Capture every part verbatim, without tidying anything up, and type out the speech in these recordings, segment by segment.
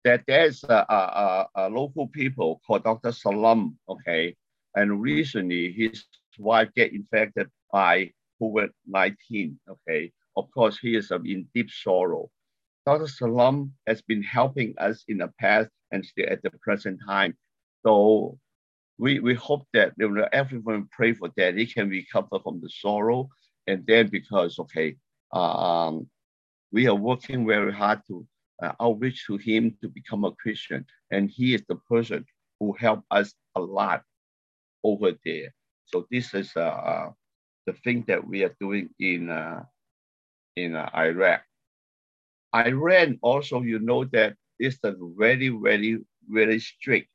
that there's a, a, a, a local people called Doctor Salam, okay, and recently his wife get infected by COVID nineteen, okay. Of course, he is um, in deep sorrow. Doctor Salam has been helping us in the past and still at the present time. So we, we hope that you know, everyone pray for that he can recover from the sorrow. And then because, okay, um, we are working very hard to uh, outreach to him to become a Christian. And he is the person who helped us a lot over there. So this is uh, uh, the thing that we are doing in, uh, in uh, Iraq. Iran also, you know that is a very, very, very strict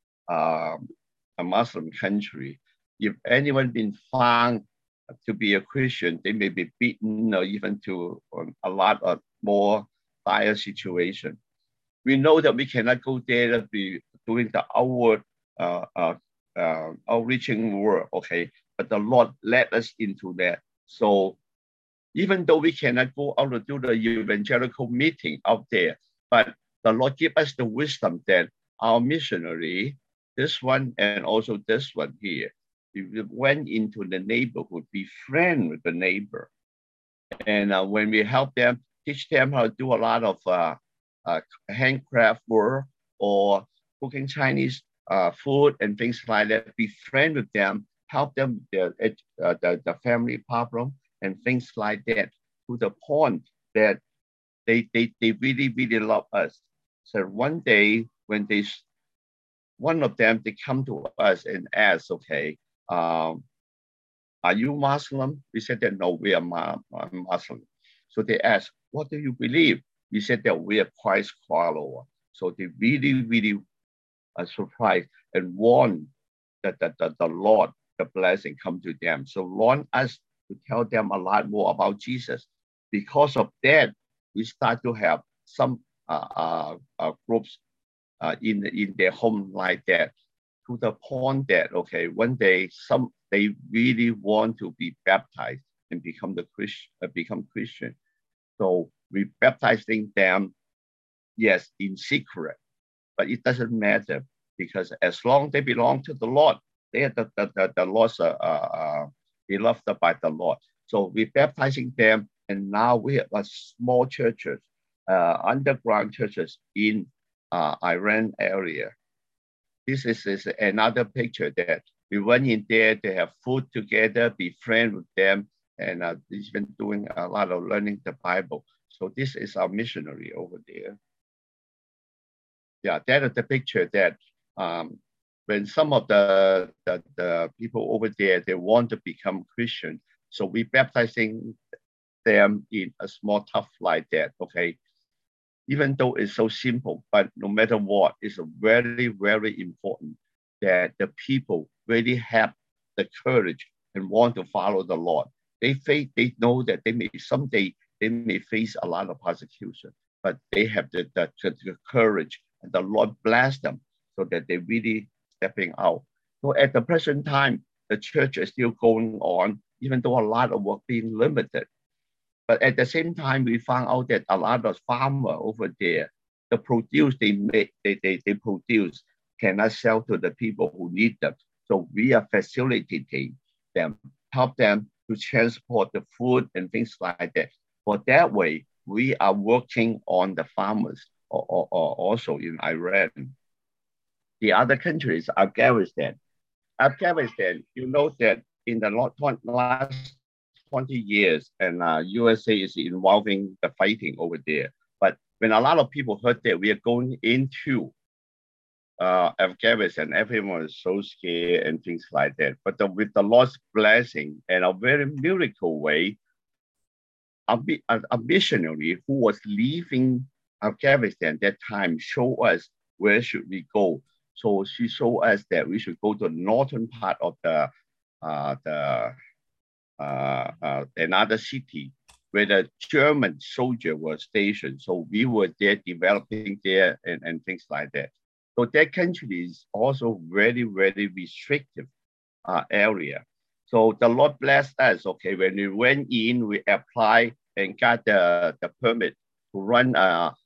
um, a Muslim country. If anyone been found to be a Christian, they may be beaten or even to um, a lot of more dire situation. We know that we cannot go there to be doing the outward uh, uh, uh, outreaching work, okay? But the Lord led us into that. So even though we cannot go out to do the evangelical meeting out there, but the Lord give us the wisdom that our missionary, this one and also this one here, we went into the neighborhood, be friend with the neighbor. And uh, when we help them, teach them how to do a lot of uh, uh, handcraft work or cooking Chinese uh, food and things like that, be friend with them, help them with their, uh, the, the family problem and things like that, to the point that they, they, they really, really love us. So one day when they, one of them, they come to us and ask, okay, um, are you Muslim? We said that no, we are Muslim. So they asked, what do you believe? We said that we are Christ follower. So they really, really are surprised and want that, that, that the Lord, the blessing come to them. So want us to tell them a lot more about Jesus. Because of that, we start to have some uh, uh, uh, groups uh, in, in their home like that, to the point that, okay, one day some they really want to be baptized and become the Christ, uh, become Christian. So we baptizing them, yes, in secret, but it doesn't matter because as long they belong to the Lord, they are the, the, the, the Lord's uh, uh, beloved by the Lord. So we're baptizing them, and now we have a small churches, uh, underground churches in uh, Iran area. This is, is another picture that we went in there to have food together, be friends with them, and uh, he's been doing a lot of learning the Bible. So this is our missionary over there. Yeah, that is the picture that um, when some of the, the, the people over there, they want to become Christian. So we baptizing them in a small tough like that, okay? Even though it's so simple, but no matter what, it's very, very important that the people really have the courage and want to follow the Lord. They face, they know that they may someday they may face a lot of persecution, but they have the, the, the courage, and the Lord bless them so that they really stepping out. So at the present time, the church is still going on, even though a lot of work being limited. But at the same time, we found out that a lot of farmers over there, the produce they make, they, they, they produce cannot sell to the people who need them. So we are facilitating them, help them to transport the food and things like that. For that way, we are working on the farmers or, or, or also in Iran. The other countries, Afghanistan. Afghanistan, you know that in the last twenty years, and uh, U S A is involving the fighting over there. But when a lot of people heard that we are going into uh, Afghanistan, everyone was so scared and things like that. But the, with the Lord's blessing and a very miracle way, a, a, a missionary who was leaving Afghanistan that time showed us where should we go. So she showed us that we should go to the northern part of the uh, the uh, uh, another city where the German soldier was stationed. So we were there developing there and, and things like that. So that country is also very, very restrictive uh, area. So the Lord blessed us. Okay, when we went in, we applied and got the, the permit to run a, a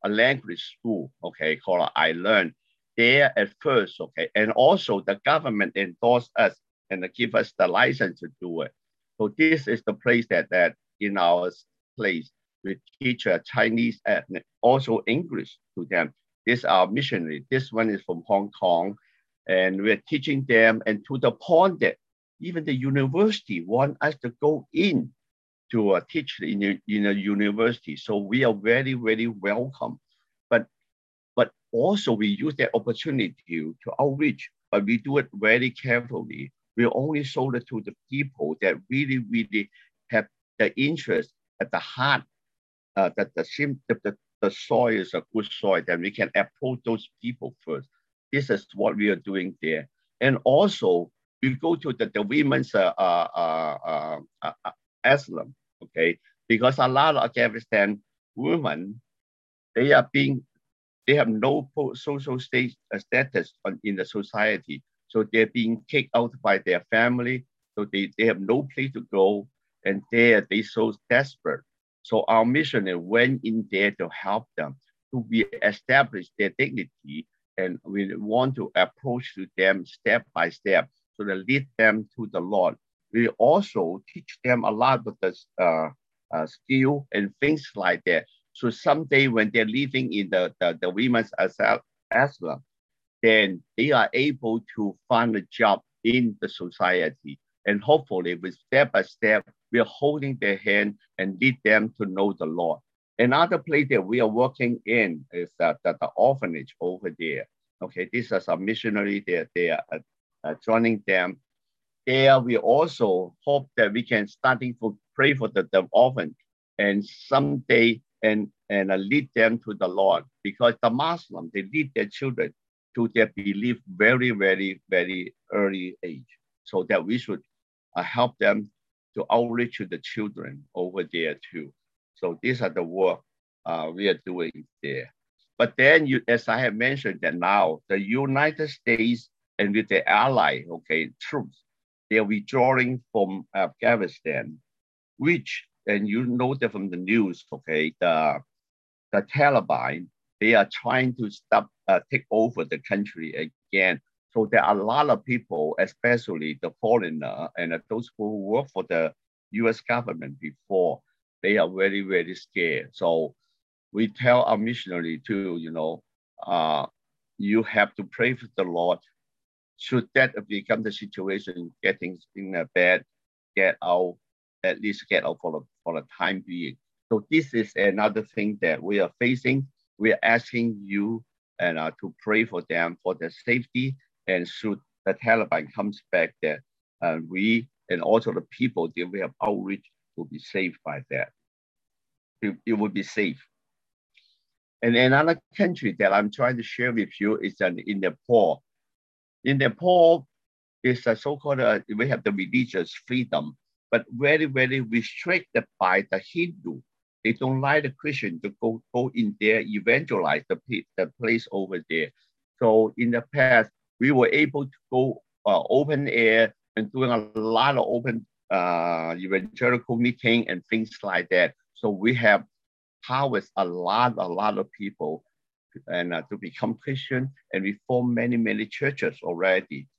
a language school, okay, called I Learn there at first, okay. And also the government endorsed us and give us the license to do it. So this is the place that, that in our place, we teach uh, Chinese and also English to them. This is our missionary. This one is from Hong Kong. And we're teaching them, and to the point that even the university want us to go in to uh, teach in a, in a university. So we are very, very welcome. But but also we use that opportunity to outreach, but we do it very carefully. We only sold it to the people that really, really have the interest at the heart, uh, that the, the, the, the soil is a good soil, then we can approach those people first. This is what we are doing there. And also, we go to the, the women's uh, uh, uh, uh, uh, asylum, okay? Because a lot of Afghanistan women, they are being, they have no social state, uh, status on, in the society. So they're being kicked out by their family. So they, they have no place to go, and they they so desperate. So our missionary went in there to help them to reestablish their dignity, and we want to approach to them step by step so to lead them to the Lord. We also teach them a lot of the uh, uh, skill and things like that. So someday when they're living in the, the, the women's asylum, then they are able to find a job in the society. And hopefully with step by step, we are holding their hand and lead them to know the Lord. Another place that we are working in is uh, the, the orphanage over there. Okay, this is a missionary that they are uh, uh, joining them. There we also hope that we can starting to pray for the, the orphan and someday and, and uh, lead them to the Lord, because the Muslims, they lead their children to their belief very, very, very early age. So that we should uh, help them to outreach to the children over there too. So these are the work uh, we are doing there. But then, you, as I have mentioned, that now the United States and with the ally, okay, troops, they are withdrawing from Afghanistan, which, and you know that from the news, okay, the, the Taliban, they are trying to stop, uh, take over the country again. So there are a lot of people, especially the foreigner and uh, those who work for the U S government before, they are very, very scared. So we tell our missionary too, you know, uh, you have to pray for the Lord. Should that become the situation, getting in a bad, get out, at least get out for the, for the time being. So this is another thing that we are facing. We are asking you and uh, to pray for them for their safety. And should the Taliban comes back, that uh, we and also the people that we have outreach will be saved by that. It, it will be safe. And another country that I'm trying to share with you is uh, in Nepal. In Nepal, is a so-called, uh, we have the religious freedom, but very, very restricted by the Hindu. They don't like the Christian to go, go in there, evangelize the, the place over there. So in the past, we were able to go uh, open air and doing a lot of open uh, evangelical meeting and things like that. So we have harvest a lot, a lot of people and uh, to become Christian, and we form many, many churches already.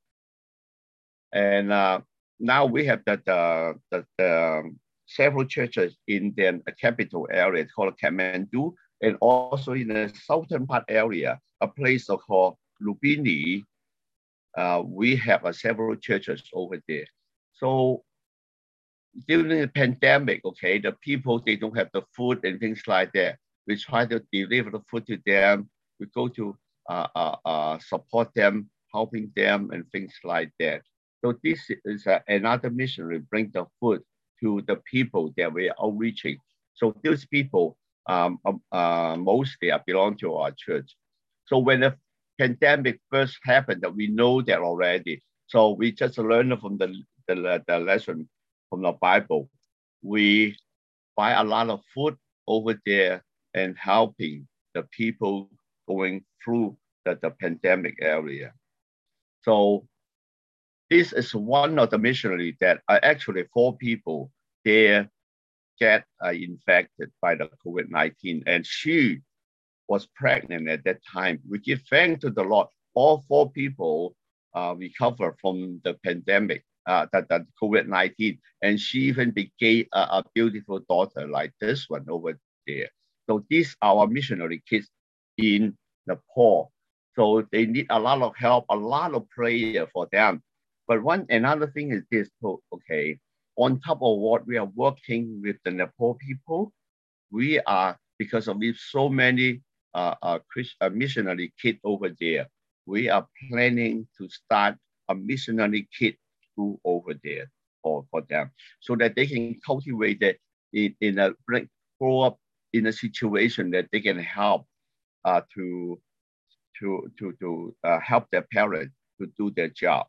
And uh, now we have the, the, the, the several churches in the capital area called Kathmandu, and also in the southern part area, a place called Lumbini. Uh, we have uh, several churches over there. So during the pandemic, okay, the people, they don't have the food and things like that. We try to deliver the food to them. We go to uh, uh, uh, support them, helping them and things like that. So this is uh, another missionary, bring the food to the people that we are outreaching. So those people um, uh, mostly belong to our church. So when the pandemic first happened, we know that already. So we just learned from the, the, the lesson from the Bible. We buy a lot of food over there and helping the people going through the, the pandemic area. So this is one of the missionaries that are actually four people there get uh, infected by the COVID nineteen. And she was pregnant at that time. We give thanks to the Lord. All four people uh, recovered from the pandemic, uh, that, that COVID nineteen. And she even became a, a beautiful daughter like this one over there. So these are our missionary kids in Nepal. So they need a lot of help, a lot of prayer for them. But one another thing is this, okay, on top of what we are working with the Nepal people, we are, because of these so many uh, uh, Christ, uh, missionary kids over there, we are planning to start a missionary kid school over there for, for them, so that they can cultivate it in, in a, grow up in a situation that they can help uh, to, to, to, to uh, help their parents to do their job.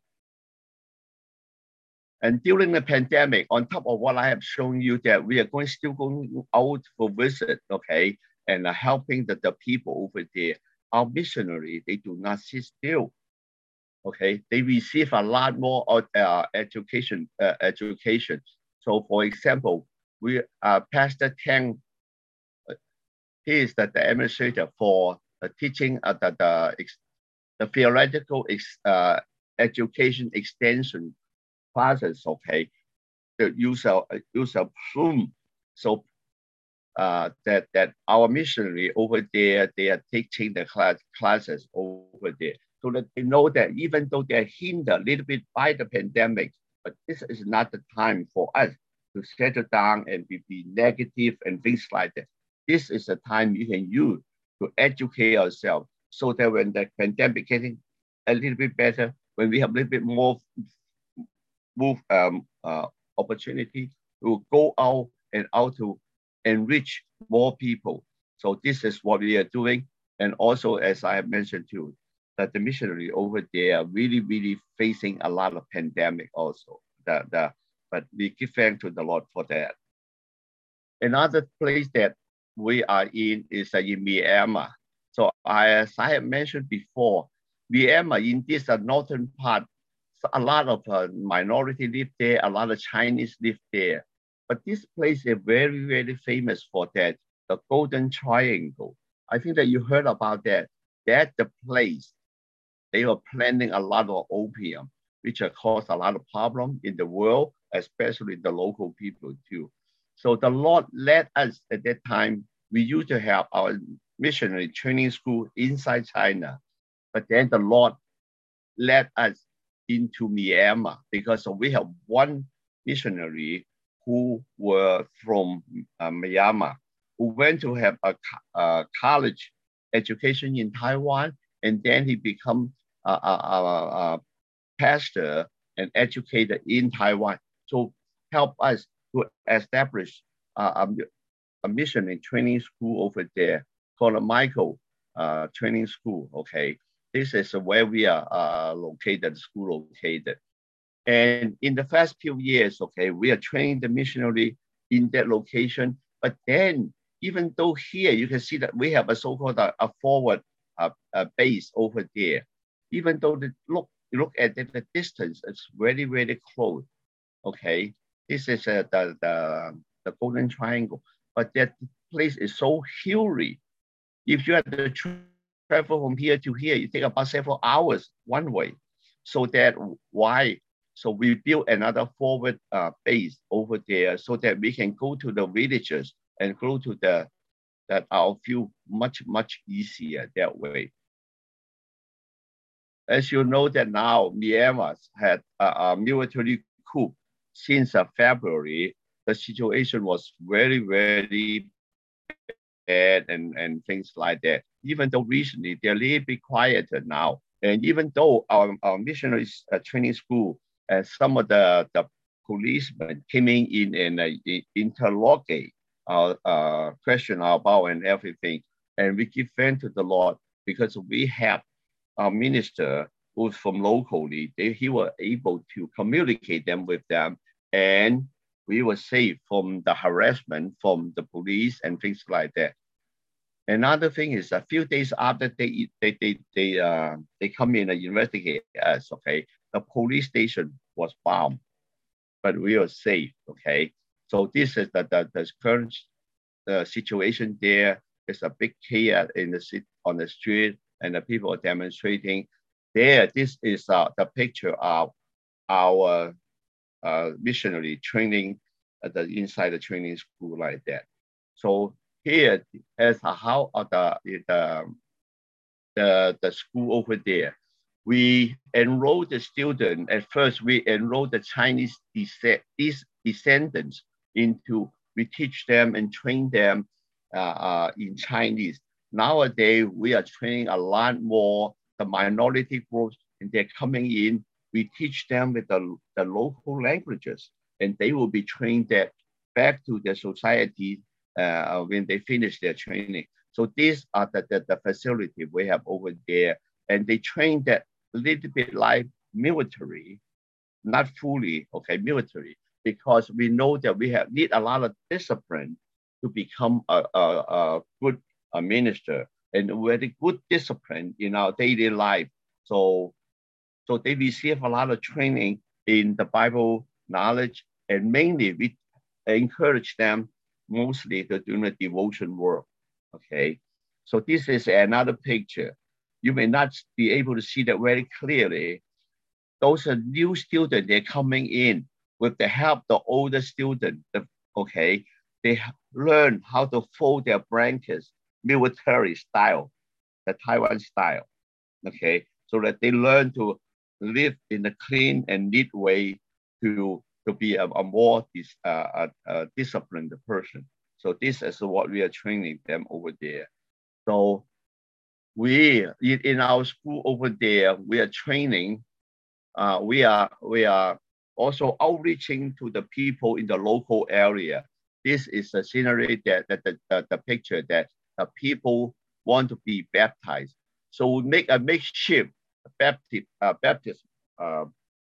And during the pandemic, on top of what I have shown you, that we are going still going out for visit, okay, and uh, helping the, the people over there. Our missionary, they do not sit still, okay. They receive a lot more uh, education. Uh, education. So, for example, we uh, Pastor Tang, uh, he is the, the administrator for uh, teaching uh, the, the the theoretical ex, uh, education extension classes, okay, the use of use of Zoom. So uh, that that our missionary over there, they are teaching the class classes over there, so that they know that even though they're hindered a little bit by the pandemic, but this is not the time for us to settle down and be, be negative and things like that. This is the time you can use to educate ourselves, so that when the pandemic getting a little bit better, when we have a little bit more move um, uh, opportunity to go out and out to enrich more people. So this is what we are doing. And also, as I have mentioned too, that the missionary over there are really, really facing a lot of pandemic also. The, the, but we give thanks to the Lord for that. Another place that we are in is uh, in Myanmar. So I, as I have mentioned before, Myanmar in this uh, northern part, a lot of uh, minority live there, a lot of Chinese live there. But this place is very, very famous for that, the Golden Triangle. I think that you heard about that. That's the place they were planting a lot of opium, which has caused a lot of problem in the world, especially the local people too. So the Lord led us at that time. We used to have our missionary training school inside China, but then the Lord led us into Myanmar, because we have one missionary who were from uh, Myanmar, who went to have a, a college education in Taiwan, and then he become a, a, a, a pastor and educator in Taiwan. So help us to establish uh, a, a missionary training school over there called a Michael uh, Training School, okay? This is where we are uh, located, school located. And in the first few years, okay, we are training the missionary in that location. But then, even though here, you can see that we have a so-called a, a forward uh, a base over there. Even though the look, look at the, the distance, it's very, very close, okay? This is uh, the, the, the Golden Triangle. But that place is so hilly. If you have to travel from here to here, you take about several hours one way. So that why? So we built another forward uh, base over there, so that we can go to the villages and go to the, that our view much, much easier that way. As you know that now Myanmar had a, a military coup since uh, February. The situation was very, very bad and, and things like that. Even though recently they're a little bit quieter now. And even though our, our missionary uh, training school, uh, some of the, the policemen came in and uh, interrogate our uh, question about and everything. And we give thanks to the Lord, because we have our minister who's from locally, they, he was able to communicate them with them, and we were safe from the harassment from the police and things like that. Another thing is a few days after they they they they uh they come in and investigate us, okay, the police station was bombed, but we were safe, okay. So this is the the, the current uh, situation there. It's a big here in the city, on the street, and the people are demonstrating. There, this is uh, the picture of our uh, missionary training at the inside the training school like that. So here is how uh, the, the, the, the school over there. We enroll the student. At first, we enroll the Chinese these descendants into, we teach them and train them uh, uh, in Chinese. Nowadays, we are training a lot more the minority groups, and they're coming in. We teach them with the, the local languages, and they will be trained that back to their society uh, when they finish their training. So these are the, the, the facility we have over there, and they train that a little bit like military, not fully, okay, military, because we know that we have need a lot of discipline to become a, a, a good a minister, and very good discipline in our daily life. So, so they receive a lot of training in the Bible knowledge, and mainly we encourage them mostly to do the devotion work. Okay, so this is another picture. You may not be able to see that very clearly. Those are new students, they're coming in with the help of the older student. Okay, they learn how to fold their blankets, military style, the Taiwan style. Okay, so that they learn to live in a clean and neat way to, to be a, a more dis, uh, a, a disciplined person. So this is what we are training them over there. So we, in our school over there, we are training, uh, we are we are also outreaching to the people in the local area. This is the scenery that, that the, the, the picture that the people want to be baptized. So we make a makeshift Baptist, uh, Baptist uh,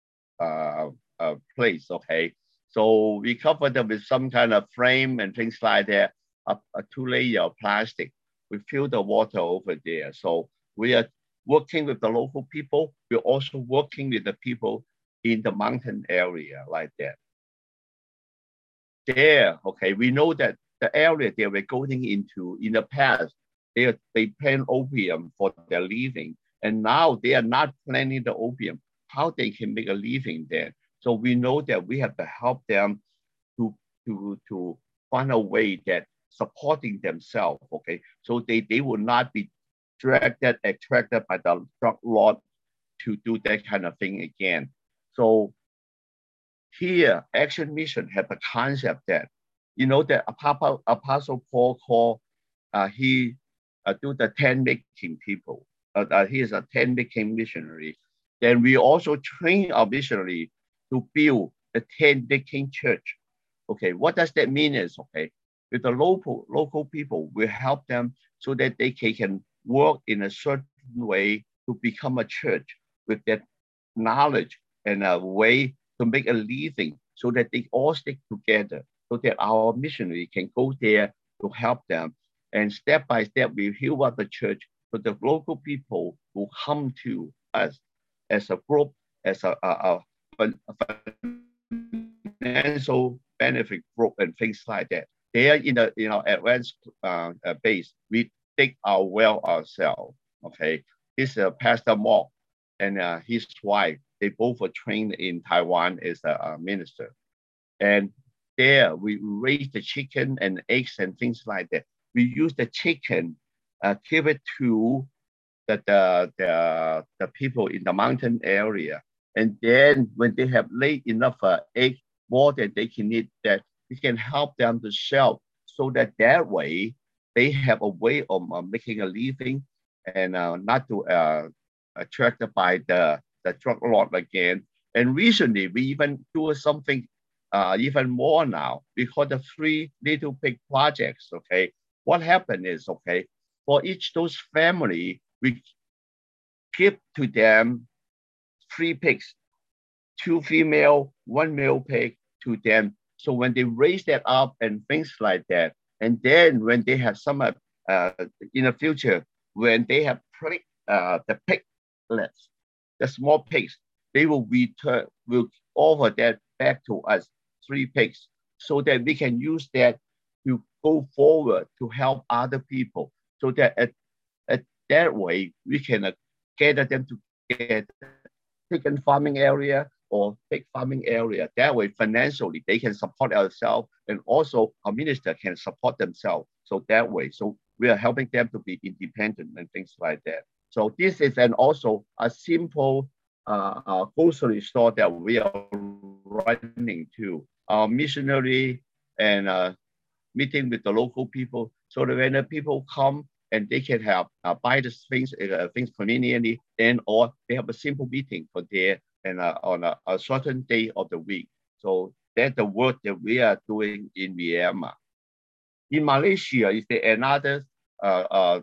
uh, uh, place, okay? So we cover them with some kind of frame and things like that, a, a two layer of plastic. We fill the water over there. So we are working with the local people. We're also working with the people in the mountain area like that. There, okay, we know that the area they were going into in the past, they, they plant opium for their living. And now they are not planting the opium, how they can make a living there. So we know that we have to help them to, to, to find a way that supporting themselves, okay? So they, they will not be dragged, attracted by the drug lord to do that kind of thing again. So here, Action Mission have a concept that, you know, that Apostle, Apostle Paul called, uh, he uh, do the tent making people. Uh, uh, he is a tent making missionary. Then we also train our missionary to build the tent making church. Okay, what does that mean is, okay, with the local, local people, we help them so that they can, can work in a certain way to become a church with that knowledge and a way to make a living so that they all stick together so that our missionary can go there to help them. And step by step, we heal up the church so the local people will come to us as a group, as a, a, a, a financial benefit group and things like that. They are in the you know advanced uh, uh, base. We take our well ourselves. Okay, this is uh, Pastor Mock and uh, his wife. They both were trained in Taiwan as a, a minister. And there we raise the chicken and eggs and things like that. We use the chicken, uh, give it to the, the, the, the people in the mountain area. And then when they have laid enough uh, egg, more than they can eat, that we can help them to sell so that that way they have a way of uh, making a living and uh, not to uh, attracted by the, the drug lord again. And recently, we even do something uh, even more now. We call the Three Little Pig projects, okay? What happened is, okay, for each those family, we give to them three pigs, two female, one male pig to them. So when they raise that up and things like that, and then when they have some, uh, in the future, when they have uh, the piglets, the small pigs, they will return, will offer that back to us, three pigs, so that we can use that to go forward to help other people. so that at, at that way we can uh, gather them together, chicken farming area or pig farming area. That way, financially, they can support ourselves, and also our minister can support themselves. So that way, so we are helping them to be independent and things like that. So this is an also a simple uh, uh, grocery store that we are running to. Our missionary and uh, meeting with the local people, so that when the people come and they can have uh, buy the things uh, things conveniently, then or they have a simple meeting for there and uh, on a, a certain day of the week. So that's the work that we are doing in Myanmar. In Malaysia, is there another uh, uh,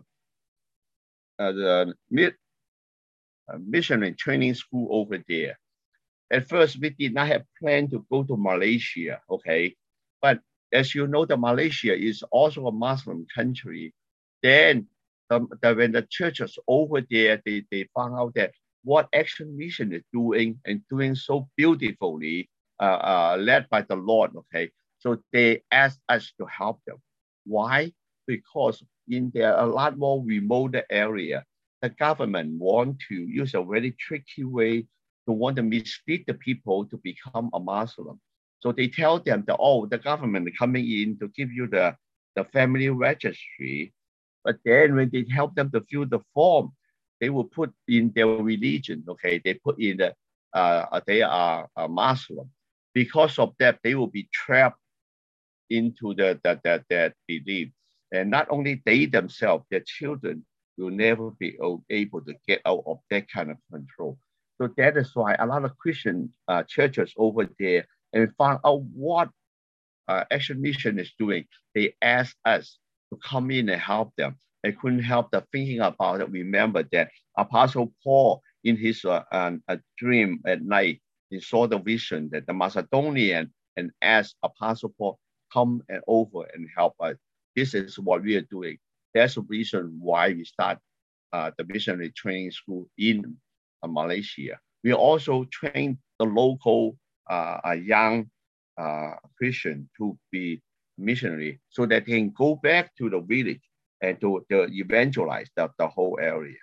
uh, the mid, uh, missionary training school over there? At first, we did not have planned to go to Malaysia, okay? But as you know, the Malaysia is also a Muslim country. Then the, the, when the churches over there, they, they found out that what Action Mission is doing and doing so beautifully, uh, uh, led by the Lord, okay? So they asked us to help them. Why? Because in there a lot more remote area, the government want to use a very tricky way to want to mislead the people to become a Muslim. So they tell them that, oh, the government coming in to give you the, the family registry. But then when they help them to fill the form, they will put in their religion, okay? They put in the, uh, they are a Muslim. Because of that, they will be trapped into the, the, the, that belief. And not only they themselves, their children will never be able to get out of that kind of control. So that is why a lot of Christian uh, churches over there and found out what uh, Action Mission is doing. They asked us to come in and help them. They couldn't help the thinking about it. Remember that Apostle Paul, in his uh, um, a dream at night, he saw the vision that the Macedonian and asked Apostle Paul, come and over and help us. This is what we are doing. That's the reason why we start uh, the missionary training school in uh, Malaysia. We also train the local uh, young uh, Christian to be missionary so that they can go back to the village and to, to evangelize the, the whole area.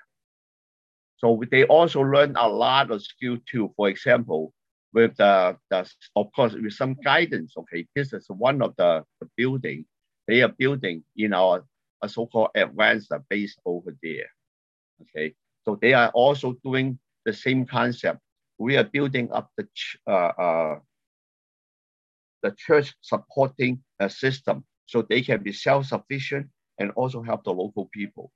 So they also learn a lot of skill too. For example, with the, the of course, with some guidance, okay, this is one of the, the building they are building in our a so-called advanced base over there, okay? So they are also doing the same concept. We are building up the, uh, uh, the church supporting a system so they can be self-sufficient and also help the local people.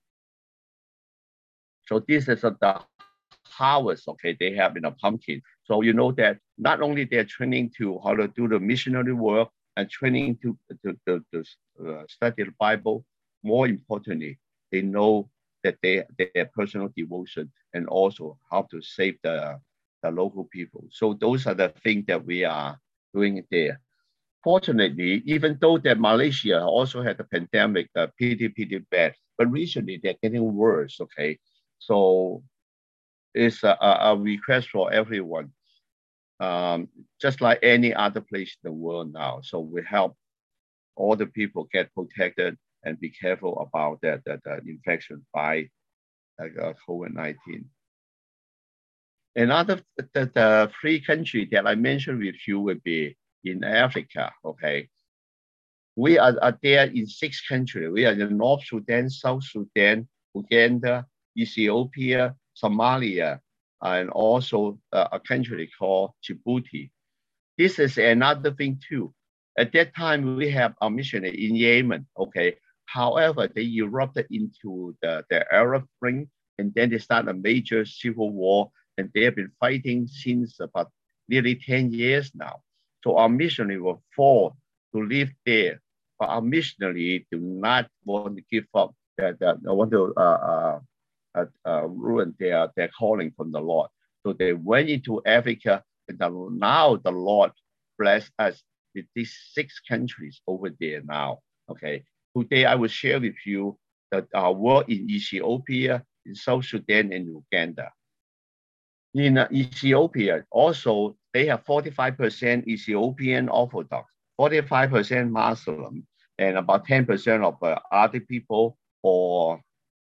So this is a, the harvest, okay, they have in a pumpkin. So you know that not only they're training to how to do the missionary work and training to, to, to, to uh, study the Bible, more importantly, they know that they their personal devotion and also how to save the, the local people. So those are the things that we are doing there. Fortunately, even though that Malaysia also had a pandemic, uh, pretty, pretty bad, but recently they're getting worse, okay? So it's a, a request for everyone, um, just like any other place in the world now. So we help all the people get protected and be careful about that, that, that infection by uh, COVID nineteen. Another the, the three countries that I mentioned with you would be in Africa, okay? We are, are there in six countries. We are in North Sudan, South Sudan, Uganda, Ethiopia, Somalia, and also uh, a country called Djibouti. This is another thing too. At that time, we have a missionary in Yemen, okay? However, they erupted into the, the Arab Spring, and then they started a major civil war, and they have been fighting since about nearly ten years now. So our missionary were forced to live there, but our missionary do not want to give up. That they want to uh, uh, uh, ruin their, their calling from the Lord. So they went into Africa, and now the Lord bless us with these six countries over there now, okay? Today, I will share with you that our work in Ethiopia, in South Sudan, and Uganda. In uh, Ethiopia, also, they have forty-five percent Ethiopian Orthodox, forty-five percent Muslim, and about ten percent of uh, other people or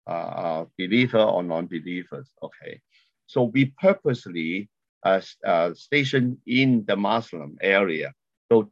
uh, uh, believer or non-believers. Okay, so we purposely uh, uh, stationed in the Muslim area. So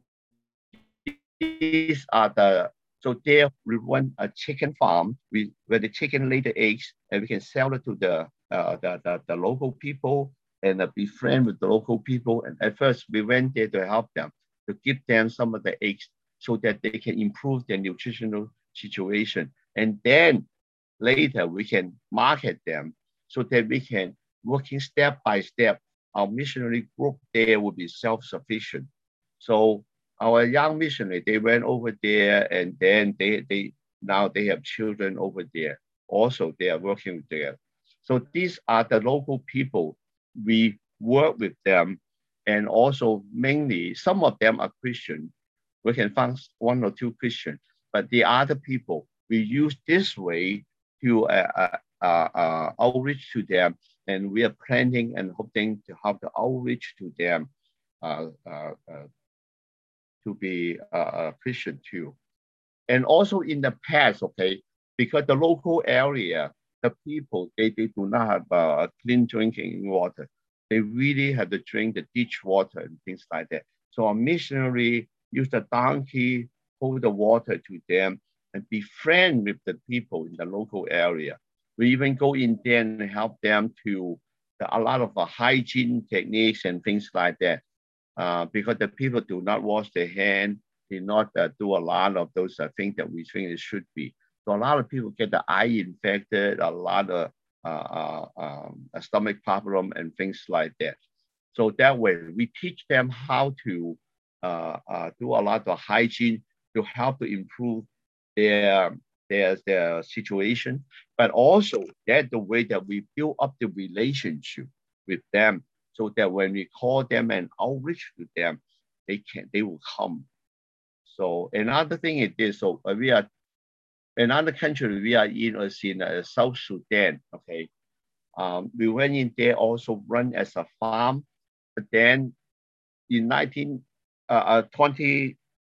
these are the so there we run a chicken farm we, where the chicken lay the eggs and we can sell it to the uh, the, the, the local people and uh, be friends with the local people. And at first we went there to help them to give them some of the eggs so that they can improve their nutritional situation. And then later we can market them so that we can working step by step. Our missionary group there will be self-sufficient. So our young missionary, they went over there and then they, they now they have children over there. Also, they are working there. So these are the local people. We work with them and also mainly some of them are Christian. We can find one or two Christian, but the other people, we use this way to uh, uh, uh, uh, outreach to them, and we are planning and hoping to have the outreach to them uh, uh, uh, to be uh, Christian too. And also in the past, okay, because the local area, the people, they, they do not have uh, clean drinking water. They really have to drink the ditch water and things like that. So a missionary use the donkey, hold the water to them, and be friend with the people in the local area. We even go in there and help them to a lot of uh, hygiene techniques and things like that. Uh, because the people do not wash their hand, did not uh, do a lot of those uh, things that we think it should be. So a lot of people get the eye infected, a lot of uh, uh, um, a stomach problem and things like that. So that way we teach them how to uh, uh, do a lot of hygiene to help to improve their, their, their situation. But also that's the way that we build up the relationship with them so that when we call them and outreach to them, they can they will come. So another thing is this. So uh, we are another country we are in is in uh, South Sudan. Okay, um, we went in there also run as a farm, but then in nineteen uh, uh, twenty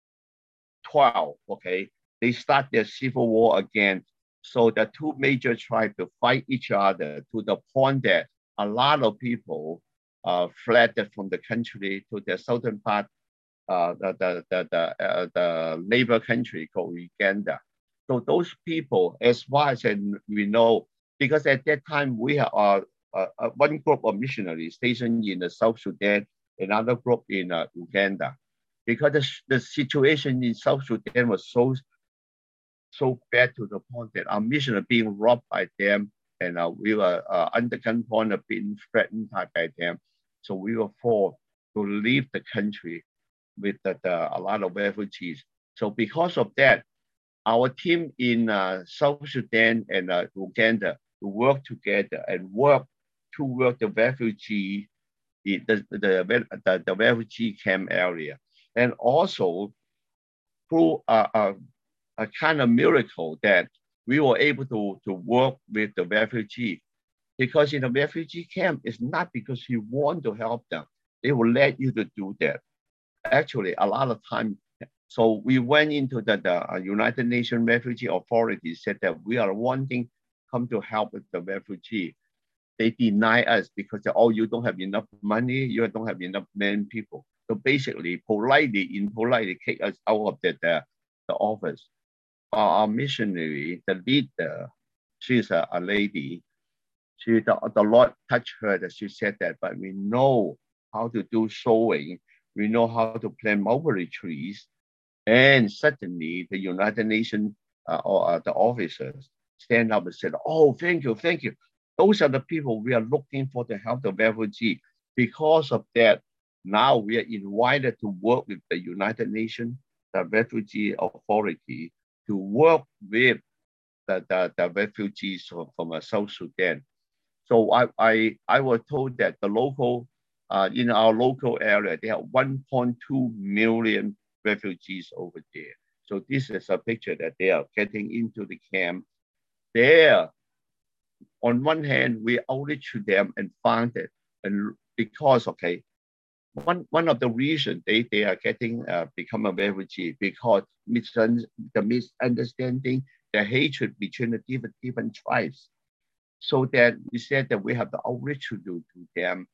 twelve, okay, they start their civil war again. So the two major tribes to fight each other to the point that a lot of people uh, fled from the country to the southern part, uh, the, the, the, the, uh, the neighbor country called Uganda. So those people, as far as we know, because at that time we have uh, uh, one group of missionaries stationed in the South Sudan, another group in uh, Uganda. Because the, the situation in South Sudan was so so bad to the point that our mission are being robbed by them, and uh, we were uh, under gunpoint of being threatened by them. So we were forced to leave the country with the, the, a lot of refugees. So because of that, our team in uh, South Sudan and uh, Uganda work together and work toward the refugee, the, the, the, the, the refugee camp area. And also through a, a, a kind of miracle that we were able to, to work with the refugee. Because in a refugee camp, it's not because you want to help them. They will let you to do that. Actually, a lot of time. So we went into the, the United Nations Refugee Authority, said that we are wanting come to help with the refugee. They deny us because they, oh, you don't have enough money, you don't have enough men people. So basically, politely, impolitely kick us out of the, the, the office. Our, our missionary, the leader, she's a, a lady. She the, the Lord touched her that she said that, but we know how to do sowing. We know how to plant mulberry trees. And suddenly the United Nations uh, or uh, the officers stand up and said, oh, thank you, thank you. Those are the people we are looking for to help the refugee. Because of that, now we are invited to work with the United Nations, the Refugee Authority, to work with the, the, the refugees from, from uh, South Sudan. So I, I, I was told that the local, uh, in our local area, they have one point two million refugees over there. So this is a picture that they are getting into the camp. There, on one hand, we outreach to them and found it. And because, okay, one, one of the reasons they, they are getting uh, become a refugee because mis- the misunderstanding the hatred between the different, different tribes. So that we said that we have the outreach to do to them.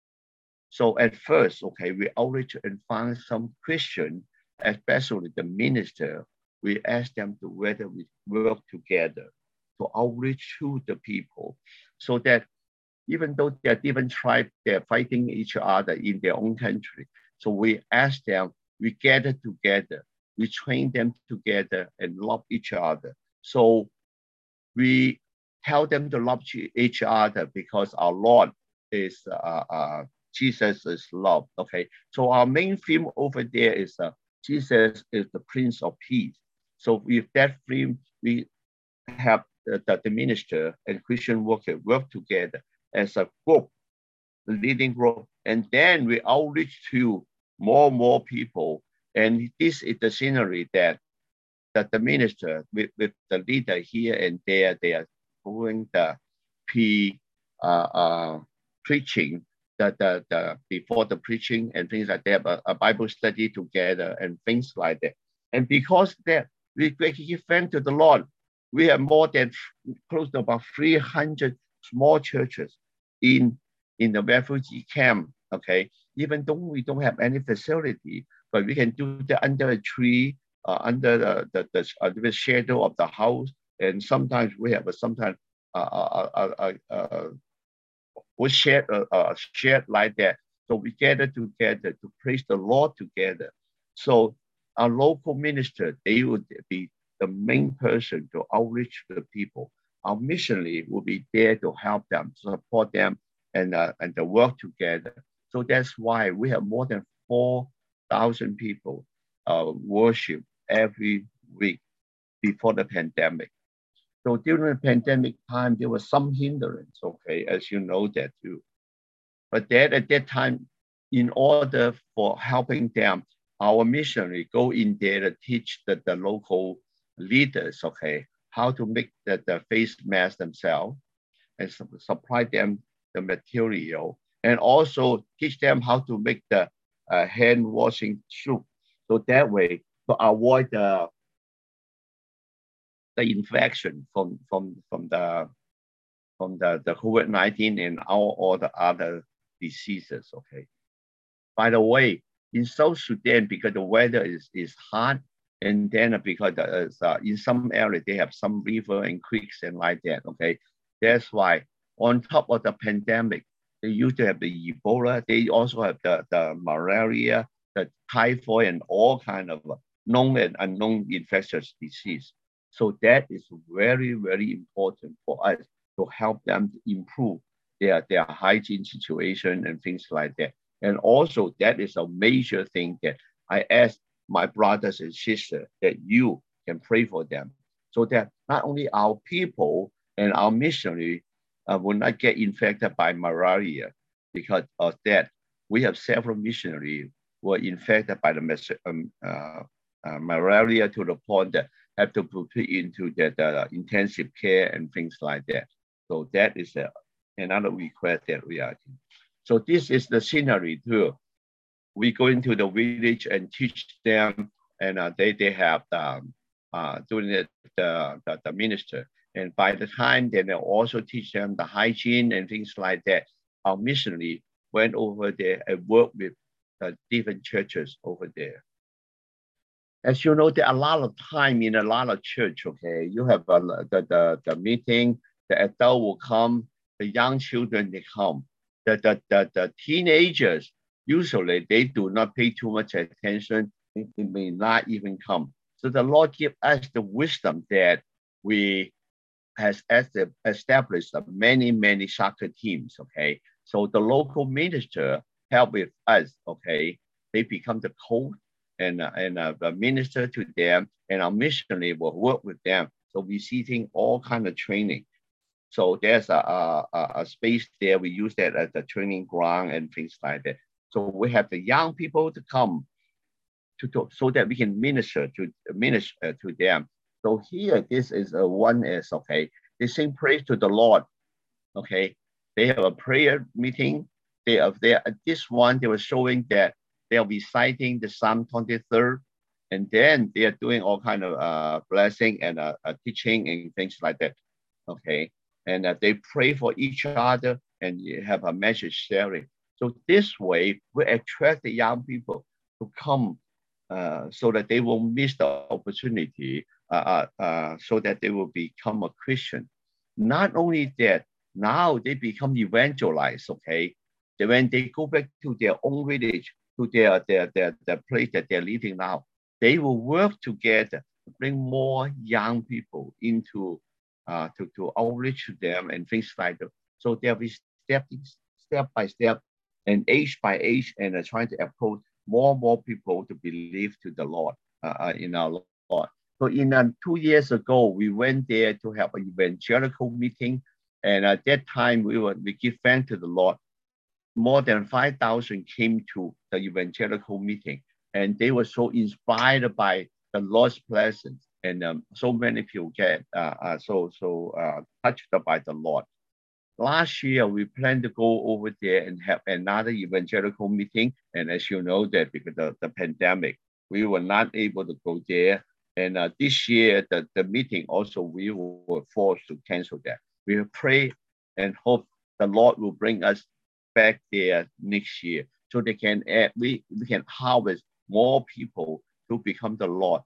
So at first, okay, we outreach and find some Christian, especially the minister. We ask them to whether we work together to outreach to the people, so that even though they're different tribes, they're fighting each other in their own country. So we ask them, we gather together, we train them together and love each other. So we tell them to love each other because our Lord is, uh, uh, Jesus is love, okay? So our main theme over there is uh, Jesus is the Prince of Peace. So with that theme, we have the, the, the minister and Christian worker work together as a group, leading group, and then we outreach to more and more people. And this is the scenery that that the minister with, with the leader here and there, they are doing the pre uh, uh, preaching, the, the, the before the preaching and things like that, a, a Bible study together and things like that. And because that we give thanks to the Lord, we have more than close to about three hundred small churches in, in the refugee camp, okay? Even though we don't have any facility, but we can do that under a tree, uh, under the, the, the, uh, the shadow of the house. And sometimes we have a sometimes uh, uh, uh, uh, uh, we share, uh, uh, share like that. So we gather together to praise the Lord together. So our local minister, they would be the main person to outreach the people. Our missionary will be there to help them, support them, and, uh, and to work together. So that's why we have more than four thousand people uh, worship every week before the pandemic. So during the pandemic time, there was some hindrance, okay, as you know that too. But then at that time, in order for helping them, our missionary go in there to teach the, the local leaders, okay, how to make the, the face mask themselves and su supply them the material, and also teach them how to make the uh, hand washing soap. So that way to avoid the the infection from from from the from the, the COVID nineteen and all, all the other diseases. Okay. By the way, in South Sudan, because the weather is, is hot, and then because uh, in some areas they have some river and creeks and like that. Okay. That's why on top of the pandemic, they used to have the Ebola. They also have the, the malaria, the typhoid, and all kind of known and unknown infectious disease. So that is very, very important for us to help them to improve their, their hygiene situation and things like that. And also that is a major thing that I ask my brothers and sisters that you can pray for them, so that not only our people and our missionary uh, will not get infected by malaria. Because of that, we have several missionaries who are infected by the um, uh, uh, malaria to the point that have to put into the, the intensive care and things like that. So that is a, another request that we are doing. So this is the scenery too. We go into the village and teach them, and uh, they, they have the, uh, doing the, the, the, the minister. And by the time, then they also teach them the hygiene and things like that. Our missionary went over there and worked with uh, different churches over there. As you know, there are a lot of time in a lot of church, okay? You have uh, the, the, the meeting, the adult will come, the young children, they come. The, the, the, the teenagers, usually they do not pay too much attention. They may not even come. So the Lord give us the wisdom that we has established many, many soccer teams, okay? So the local minister help with us, okay? They become the coach and, uh, and uh, the minister to them, and our missionary will work with them. So we're seeing all kind of training. So there's a, a, a space there. We use that as a training ground and things like that. So we have the young people to come to talk so that we can minister to minister to them. So here, this is a one is, okay, they sing praise to the Lord, okay? They have a prayer meeting. They are there. This one, they were showing that they'll be citing the Psalm twenty-three, And then they are doing all kind of uh, blessing and uh, uh, teaching and things like that. Okay. And uh, they pray for each other and you have a message sharing. So this way we attract the young people to come uh, so that they will miss the opportunity uh, uh, uh, so that they will become a Christian. Not only that, now they become evangelized, okay? Then when they go back to their own village, to their, their, their, their place that they're living now, they will work together to bring more young people into uh, to, to outreach to them and things like that. So they'll be step, step by step and age by age and uh, trying to approach more and more people to believe to the Lord uh, uh, in our Lord. So in uh, two years ago, we went there to have an evangelical meeting. And at that time, we were we give thanks to the Lord. More than five thousand came to the evangelical meeting, and they were so inspired by the Lord's presence, and um, so many people get uh, uh, so so uh, touched by the Lord. Last year, we planned to go over there and have another evangelical meeting, and as you know that because of the pandemic, we were not able to go there. And uh, this year, the, the meeting also we were forced to cancel that. We will pray and hope the Lord will bring us back there next year so they can add, we, we can harvest more people to become the Lord.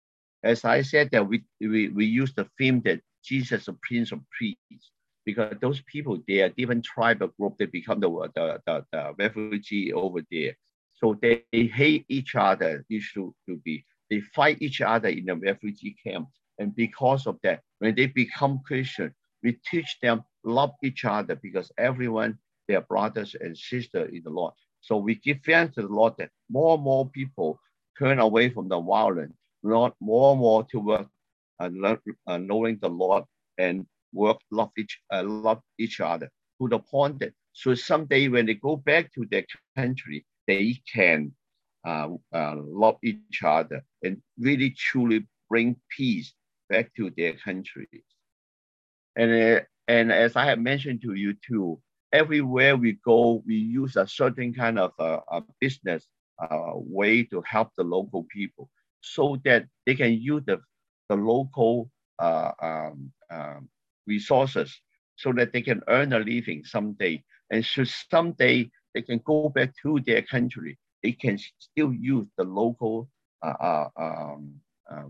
As I said that we, we, we use the theme that Jesus is the Prince of Peace because those people there, different tribal group, they become the, the, the, the refugee over there. So they, they hate each other, used to, to be. They fight each other in the refugee camp. And because of that, when they become Christian, we teach them love each other because everyone, they are brothers and sisters in the Lord. So we give thanks to the Lord that more and more people turn away from the violence, not more and more to work uh, learn, uh, knowing the Lord and work, love each, uh, love each other to the point that so someday when they go back to their country, they can uh, uh, love each other and really truly bring peace back to their country. And, uh, and as I have mentioned to you too, everywhere we go, we use a certain kind of uh, a business uh, way to help the local people so that they can use the, the local uh, um, um, resources so that they can earn a living someday. And so someday they can go back to their country, they can still use the local uh, uh, um, uh,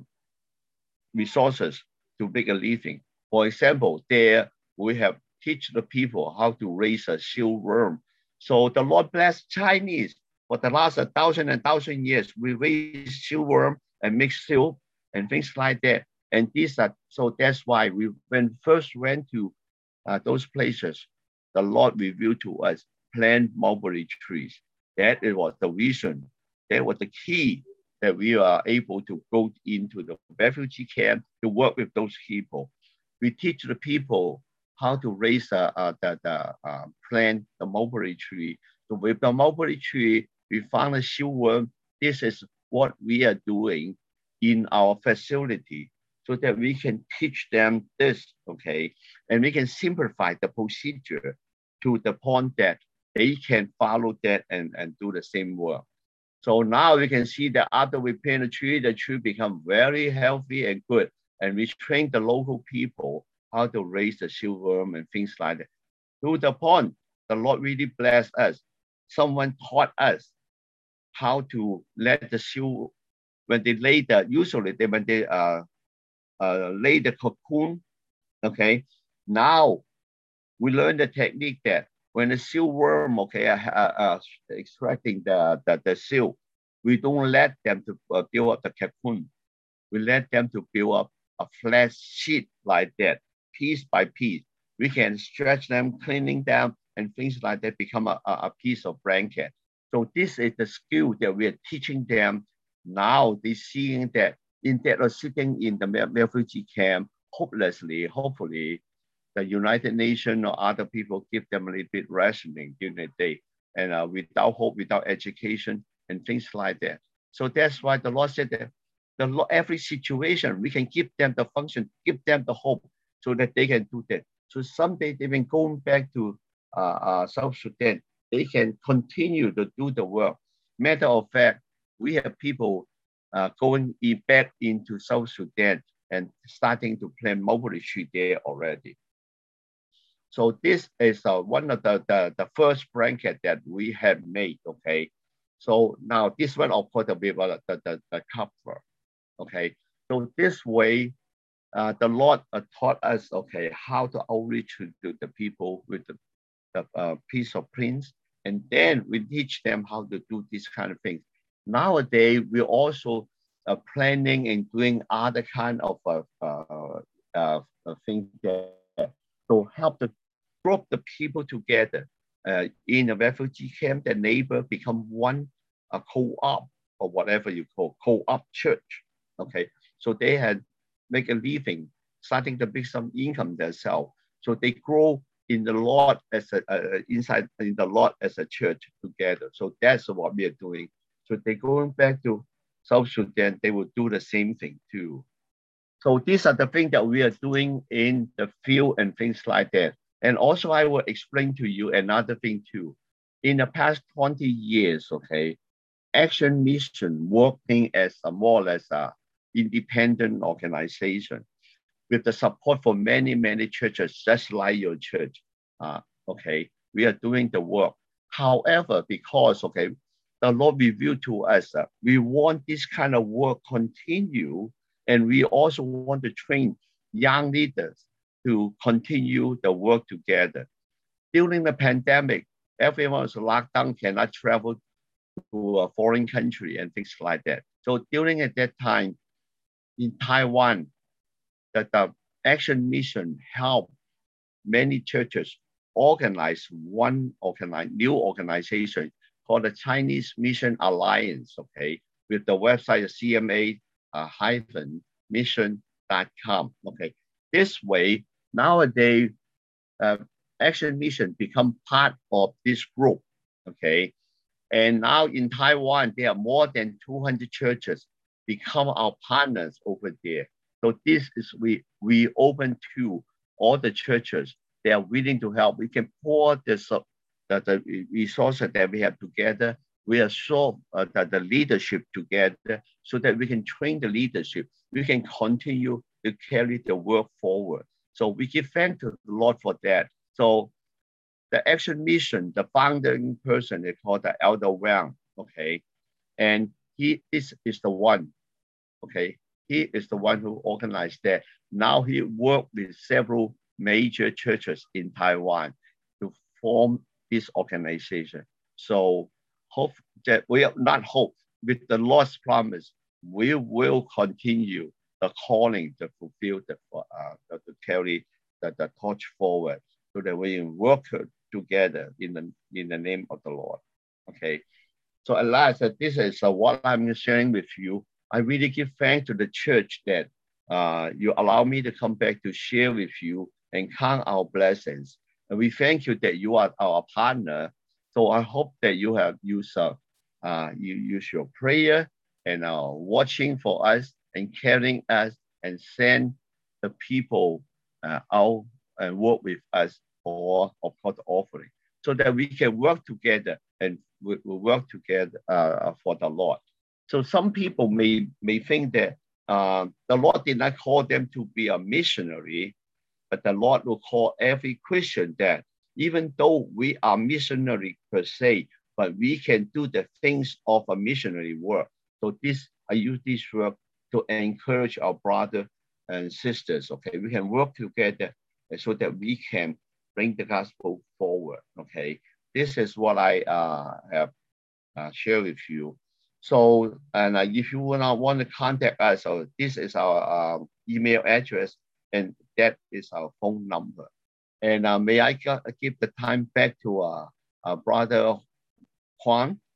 resources to make a living. For example, there we have teach the people how to raise a silkworm. So the Lord bless Chinese for the last a thousand and thousand years. We raise silkworm and make silk and things like that. And these are so that's why we when first went to uh, those places, the Lord revealed to us plant mulberry trees. That was the reason. That was the key that we are able to go into the refugee camp to work with those people. We teach the people how to raise uh, uh, the, the uh, plant, the mulberry tree. So with the mulberry tree, we found a silkworm. This is what we are doing in our facility so that we can teach them this, okay? And we can simplify the procedure to the point that they can follow that and, and do the same work. So now we can see that after we plant a tree, the tree become very healthy and good. And we train the local people how to raise the silkworm and things like that. To the point, the Lord really blessed us. Someone taught us how to let the silk, when they lay the, usually they, when they uh, uh, lay the cocoon, okay, now we learn the technique that when the silkworm, okay, uh, uh, extracting the, the, the silk, we don't let them to uh, build up the cocoon. We let them to build up a flat sheet like that, piece by piece. We can stretch them, cleaning them, and things like that become a, a piece of blanket. So this is the skill that we are teaching them. Now they're seeing that instead of sitting in the refugee camp hopelessly, hopefully, the United Nations or other people give them a little bit rationing during the day, and uh, without hope, without education, and things like that. So that's why the Lord said that the every situation we can give them the function, give them the hope, so that they can do that. So someday they when going back to uh, uh, South Sudan, they can continue to do the work. Matter of fact, we have people uh, going back into South Sudan and starting to plant mulberry tree there already. So this is uh, one of the, the, the first blanket that we have made, okay? So now this one, of course, will be the, the, the cover, okay? So this way, uh, the Lord uh, taught us, okay, how to outreach to, to the people with the, the uh, piece of prints, and then we teach them how to do this kind of things. Nowadays, we're also uh, planning and doing other kind of uh, uh, uh, things that to help the group the people together uh, in a refugee camp. The neighbor become one a co-op or whatever you call co-op church. Okay, so they had make a living, starting to make some income themselves. So they grow in the Lord as a uh, inside in the Lord as a church together. So that's what we are doing. So they going back to South Sudan, they will do the same thing too. So these are the things that we are doing in the field and things like that. And also I will explain to you another thing too. In the past twenty years, okay, Action Mission working as a more or less a independent organization with the support for many, many churches, just like your church. Uh, okay, we are doing the work. However, because, okay, the Lord revealed to us that we want this kind of work continue, and we also want to train young leaders to continue the work together. During the pandemic, everyone was locked down, cannot travel to a foreign country and things like that. So during at that time in Taiwan, that the Action Mission helped many churches organize one organize, new organization called the Chinese Mission Alliance, okay, with the website C M A mission dot com, okay. This way, nowadays, uh, Action Mission become part of this group, okay. And now in Taiwan, there are more than two hundred churches become our partners over there. So this is, we, we open to all the churches. They are willing to help. We can pour this, uh, the, the resources that we have together. We are sure uh, that the leadership together so that we can train the leadership. We can continue to carry the work forward. So we give thanks to the Lord for that. So the Action Mission, the founding person, they call the Elder Wang, okay? And he is, is the one, okay? He is the one who organized that. Now he worked with several major churches in Taiwan to form this organization. So hope that we are not hope, with the Lord's promise, we will continue the calling to fulfill the, uh, to carry the, the torch forward so that we work together in the, in the name of the Lord, okay? So alas, this is uh, what I'm sharing with you. I really give thanks to the church that uh, you allow me to come back to share with you and count our blessings. And we thank you that you are our partner. So I hope that you have used uh, uh, you use your prayer and uh, watching for us and caring us and send the people uh, out and work with us for, of course, offering, so that we can work together and we, we work together uh, for the Lord. So some people may, may think that uh, the Lord did not call them to be a missionary, but the Lord will call every Christian that even though we are missionary per se, but we can do the things of a missionary work. So this, I use this work to encourage our brothers and sisters, okay? We can work together so that we can bring the gospel forward, okay? This is what I uh, have uh, shared with you. So, and uh, if you wanna want to contact us, so this is our uh, email address, and that is our phone number. And uh, may I give the time back to uh, uh, Brother Juan